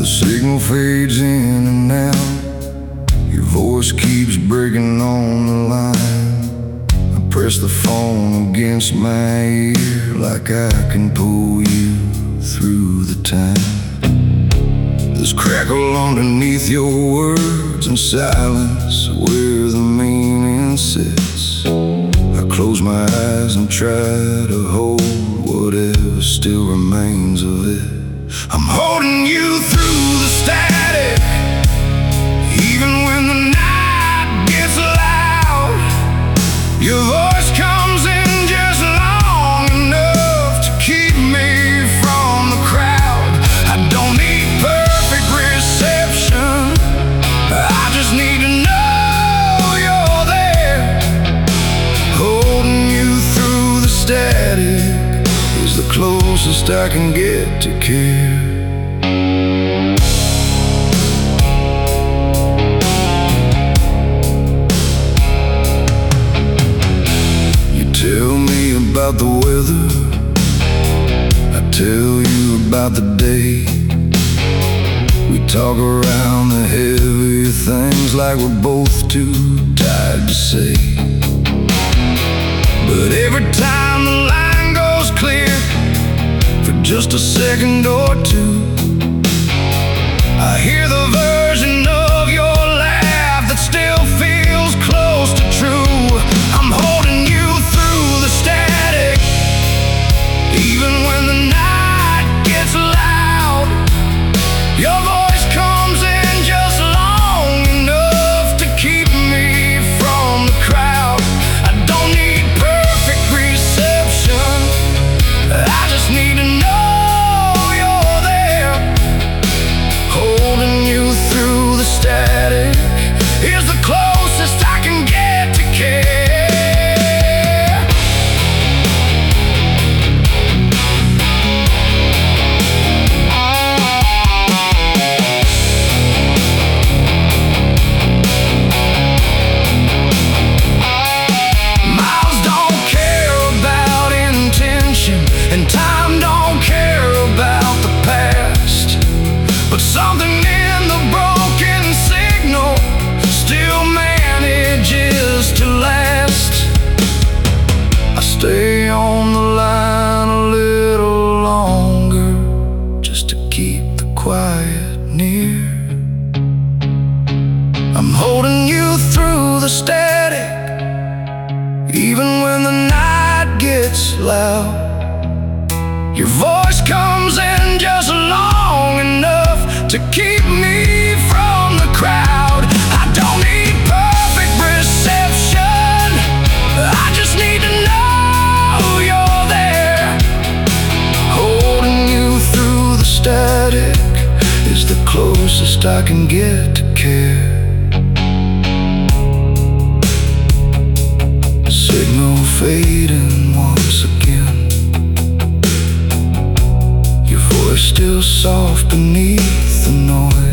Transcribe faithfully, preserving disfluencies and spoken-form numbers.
The signal fades in and out. Your voice keeps breaking on the line. I press the phone against my ear, like I can pull you through the time. There's crackle underneath your words and silence where the meaning sits. I close my eyes and try to hold whatever still remains of it. I'm holding you through the static, even when the night gets loud. Your voice comes in just long enough to keep me from the crowd. I don't need perfect reception, I just need to know you're there. Holding you through the static is the closest I can get to care. You tell me about the weather, I tell you about the day. We talk around the heavier things like we're both too tired to say. But every time the line goes clear for just a second or two, I hear the version of your laugh that still feels close to true. I'm holding you through the static, even when the night gets loud. Your voice comes in just long enough to keep me from the crowd. I don't need perfect reception, I just need to know you're there. Holding you through the static is the closest I can get to care. Miles don't care about intention, and time don't care about the past. But something in the broken signal still manages to last. I stay on the line a little longer just to keep the quiet near. I'm holding you through the static, even when the night gets loud. Your voice comes in just long enough to keep me from the crowd. I don't need perfect reception, I just need to know you're there. Holding you through the static is the closest I can get to care. Signal fading once again, your voice still soft beneath the noise.